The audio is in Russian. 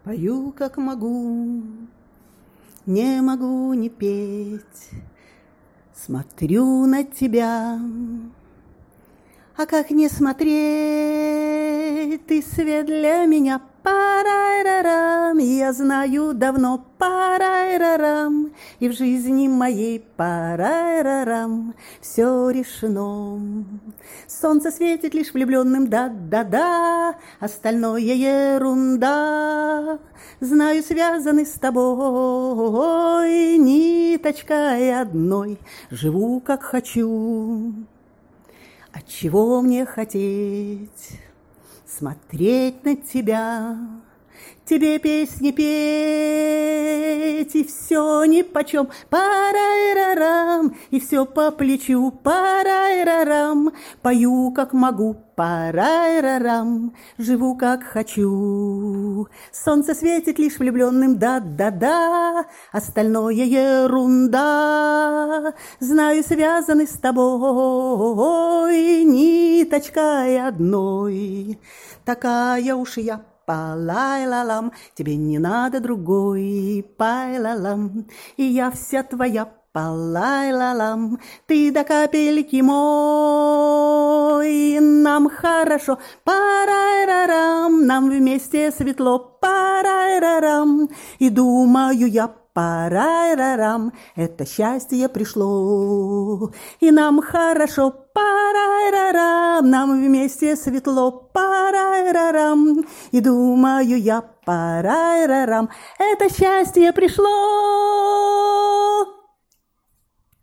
Пою, как могу, не могу не петь. Смотрю на тебя, а как не смотреть? Ты свет для меня, парай-рарам. Я знаю давно, парай-рарам. И в жизни моей, парай-рарам, все решено. Солнце светит лишь влюбленным, да-да-да. Остальное ерунда. Знаю, связаны с тобой ниточкой одной. Живу, как хочу. Отчего мне хотеть смотреть на тебя, тебе песни петь, и все нипочем, парай-рарам, и все по плечу, парай-рарам, пою, как могу, парай-рарам, живу, как хочу. Солнце светит лишь влюбленным, да-да-да, остальное ерунда. Знаю, связаны с тобой ниточкой одной. Такая уж я, палай-ла-лам, тебе не надо другой, пай-ла-лам, и я вся твоя, палай-ла-лам, ты до капельки мой. Нам хорошо, парай-рарам, нам вместе светло, парай-рарам, и думаю я, парай-рарам, это счастье пришло. И нам хорошо, парай-рарам, нам вместе светло, парай-рарам, и думаю я, парай-рарам, это счастье пришло.